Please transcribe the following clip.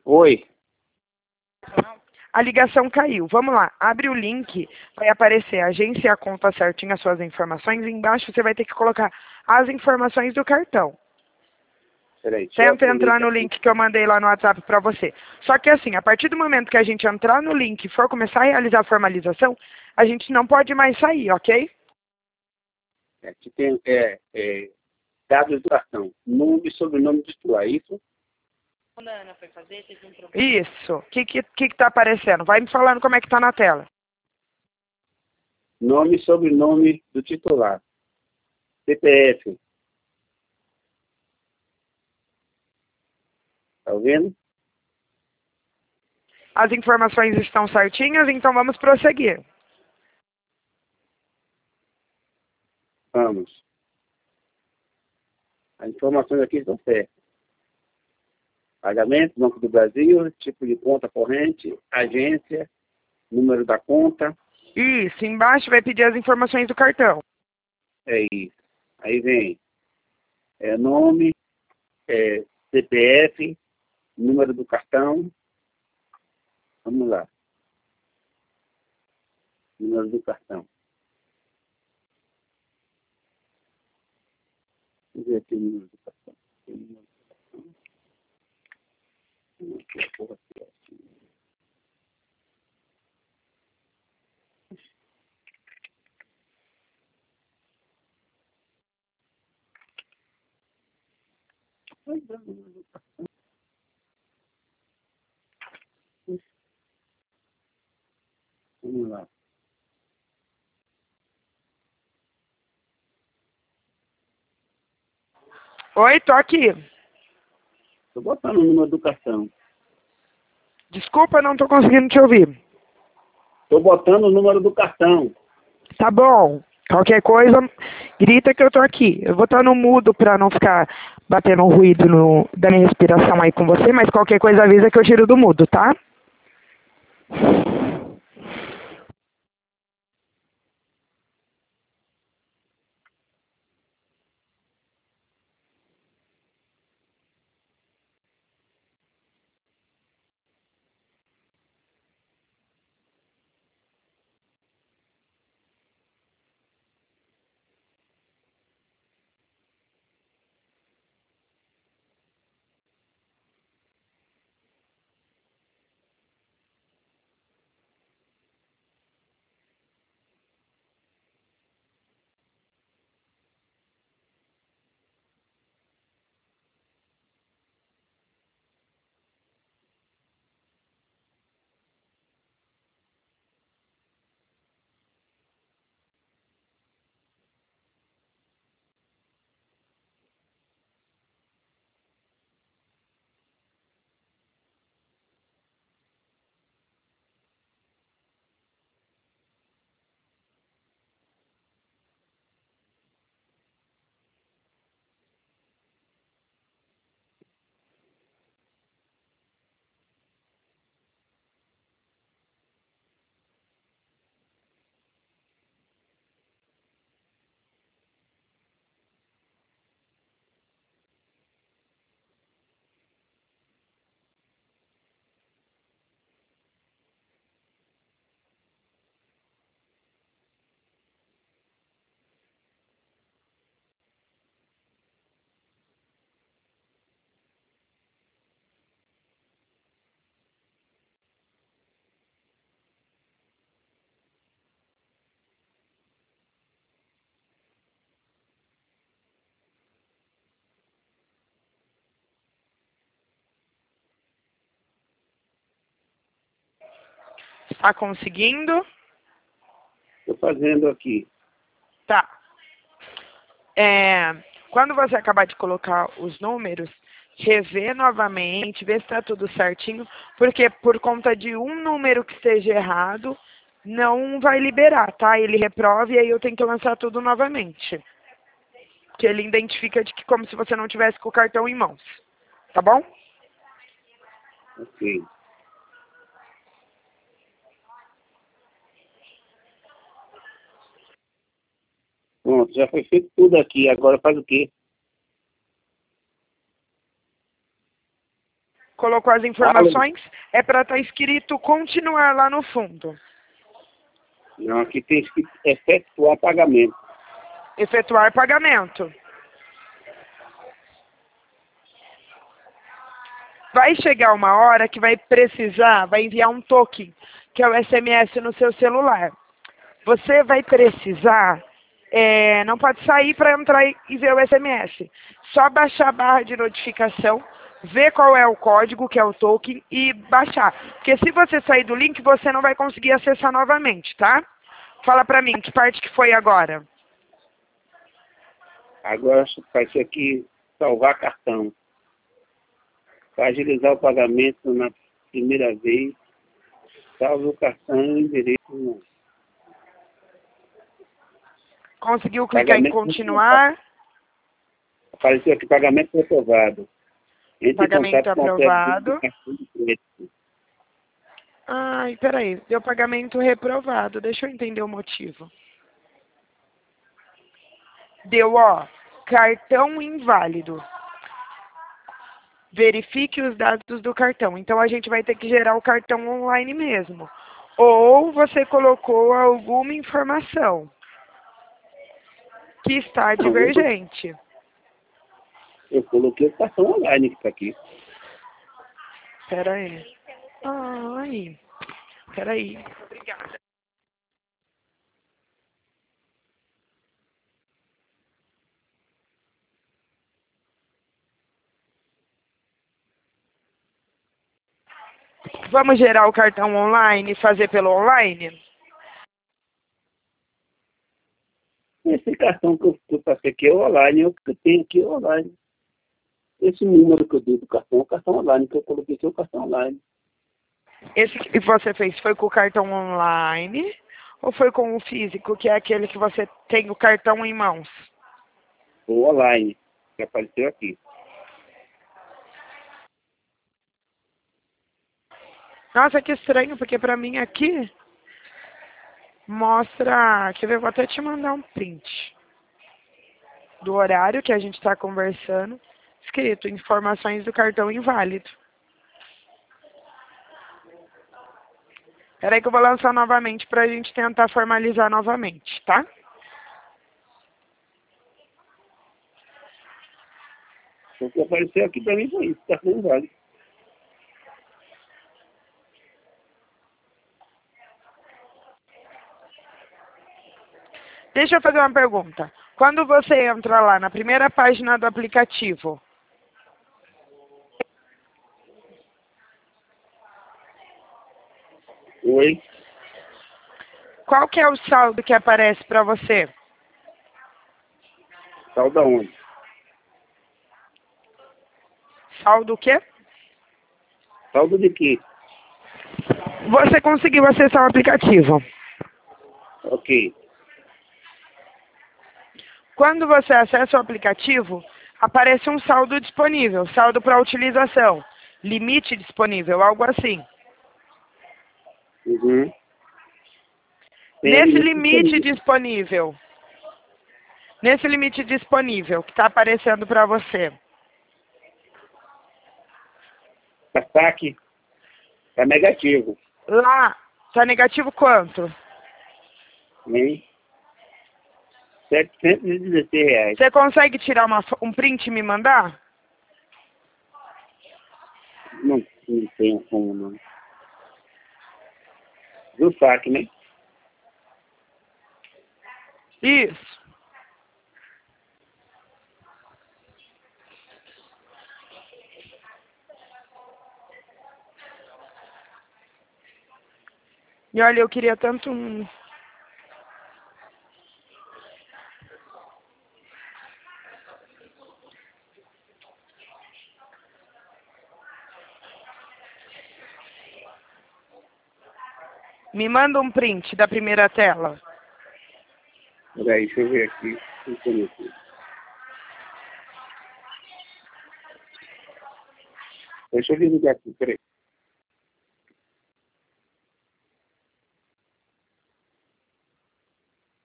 Oi. A ligação caiu. Vamos lá. Abre o link, vai aparecer a agência e a conta certinho, as suas informações. Embaixo você vai ter que colocar as informações do cartão. Peraí, Tenta entrar no link que eu mandei lá no WhatsApp para você. Só que assim, a partir do momento que a gente entrar no link e for começar a realizar a formalização, a gente não pode mais sair, ok? Aqui tem dados do cartão. Nome e sobrenome do titular, isso? Quando a Ana foi fazer, teve um problema. Isso. O que tá aparecendo? Vai me falando como é que tá na tela. Nome e sobrenome do titular. CPF. Tá vendo? As informações estão certinhas, então vamos prosseguir. Vamos. As informações aqui estão certas. Pagamento, Banco do Brasil, tipo de conta corrente, agência, número da conta. Isso. Embaixo vai pedir as informações do cartão. É isso. Aí vem nome, CPF, número do cartão. Vamos lá. Número do cartão. Vamos ver aqui o número do cartão. Tem o número do cartão. Aqui, porra, aqui. Vai dar o número do cartão. Vamos lá. Oi, tô aqui. Estou botando o número do cartão. Desculpa, não tô conseguindo te ouvir. Estou botando o número do cartão. Tá bom. Qualquer coisa, grita que eu tô aqui. Eu vou estar no mudo pra não ficar batendo ruído da minha respiração aí com você, mas qualquer coisa avisa que eu tiro do mudo, tá? Tá conseguindo? Estou fazendo aqui. Tá. Quando você acabar de colocar os números, rever novamente, ver se está tudo certinho, porque por conta de um número que esteja errado, não vai liberar, tá? Ele reprova e aí eu tenho que lançar tudo novamente. Que ele identifica de que como se você não tivesse com o cartão em mãos. Tá bom? Ok. Pronto, já foi feito tudo aqui. Agora faz o quê? Colocou as informações, é para estar escrito continuar lá no fundo. Não, aqui tem escrito efetuar pagamento. Efetuar pagamento. Vai chegar uma hora que vai precisar, vai enviar um token, que é o SMS no seu celular. Você vai precisar, não pode sair para entrar e ver o SMS. Só baixar a barra de notificação, ver qual é o código, que é o token, e baixar. Porque se você sair do link, você não vai conseguir acessar novamente, tá? Fala pra mim, que parte que foi agora? Agora vai ser aqui salvar cartão. Para agilizar o pagamento na primeira vez, salve o cartão e o endereço. Não. Conseguiu clicar em continuar? Apareceu aqui pagamento aprovado. Pagamento aprovado. Ai, peraí. Deu pagamento reprovado. Deixa eu entender o motivo. Deu, ó, cartão inválido. Verifique os dados do cartão. Então, a gente vai ter que gerar o cartão online mesmo. Ou você colocou alguma informação que está divergente. Eu coloquei o cartão online que está aqui. Pera aí. Ai, pera aí. Obrigada. Vamos gerar o cartão online e fazer pelo online? Esse cartão que eu passei aqui é online, o que eu tenho aqui é online. Esse número que eu dei do cartão é o cartão online, que eu coloquei aqui é o cartão online. Esse que você fez foi com o cartão online ou foi com o físico, que é aquele que você tem o cartão em mãos? O online, que apareceu aqui. Nossa, que estranho, porque pra mim aqui mostra... Quer ver? Eu vou até te mandar um print do horário que a gente está conversando, escrito informações do cartão inválido. Peraí que eu vou lançar novamente pra gente tentar formalizar novamente, tá? O que apareceu aqui para mim foi isso, cartão inválido. Deixa eu fazer uma pergunta. Quando você entra lá na primeira página do aplicativo, Oi? qual que é o saldo que aparece para você? Saldo aonde? Saldo o quê? Saldo de quê? Você conseguiu acessar o aplicativo. Ok. Quando você acessa o aplicativo, aparece um saldo disponível, saldo para utilização, limite disponível, algo assim. Uhum. Nesse limite disponível que está aparecendo para você, Saque está negativo. lá está negativo quanto? Hein? R$ 716. Você consegue tirar um print e me mandar? Não tem como, não. Do saque, né? Isso. E olha, eu queria tanto um... Me manda um print da primeira tela. Peraí, deixa eu ver aqui. Deixa eu desligar aqui, peraí.